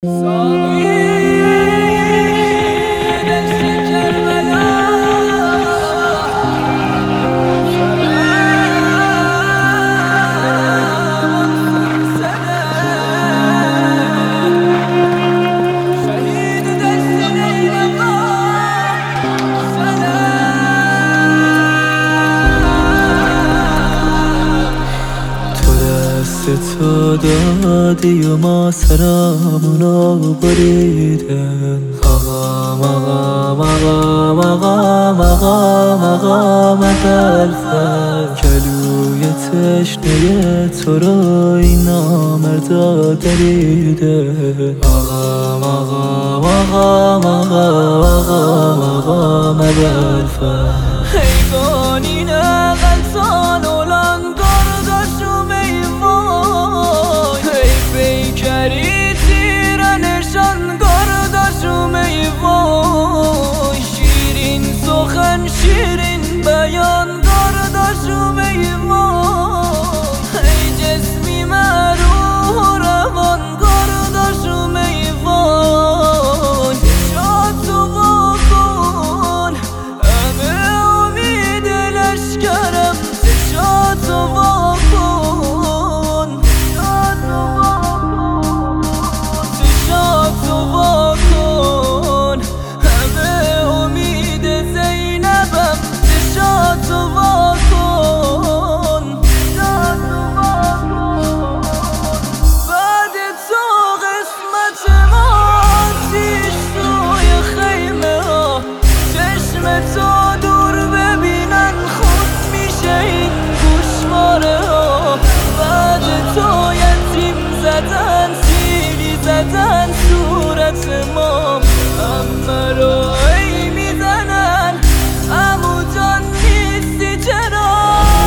تو دادی و ما سرامونو بریدن مقام مقام مقام مقام مقام مقام دلفر کلوی تشنه تو رو این نامردا دریدن مقام مقام مقام مقام مقام دلفر حیوانی نغلطان olan kardeşim eyvay Hey beykeri tirenişan kardeşim eyvay Şirin sokan şirin beyan kardeşim eyvay Hey cismime ruh revan kardeşim eyvay Şatı vakon Kerem şatı vakon şatı vakon Heme umide Zeynep'em şatı vakon بعد تو قسمت ما زیش توی خیمه ها چشم تو دور ببینن این گوشواره ها بعد تو یتیم زدن سیلی زدن صورت ما همه رو ای میزنن عمو جان نیستی چرا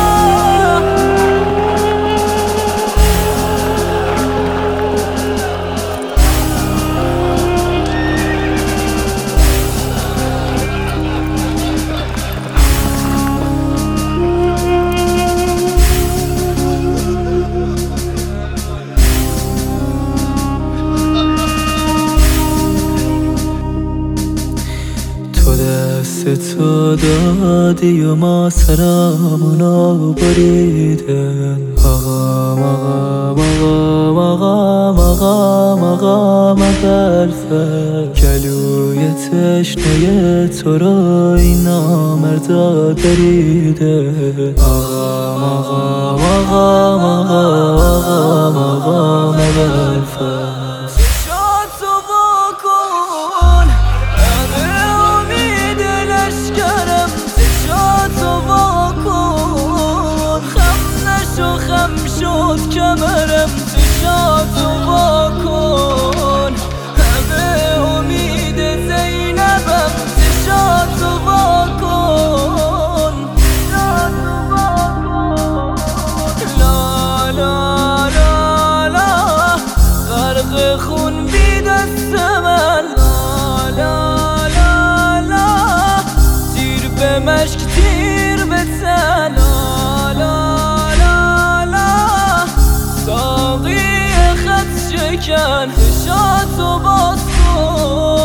تو دادی و ما سرامونو بریدن مقام مقام مقام مقام مقام دلفر گلوی تشنه تو رو این نامردا دریدن مقام مقام مقام مقام دلفر خم شد کمرم شاد و واکن همه امید زینبم شاد و واکن لا لا لا لا غرق خون بی دست من لا لا لا لا تیر به مشک تیر به تن لا لا ساقی خط شکن شات و باز کن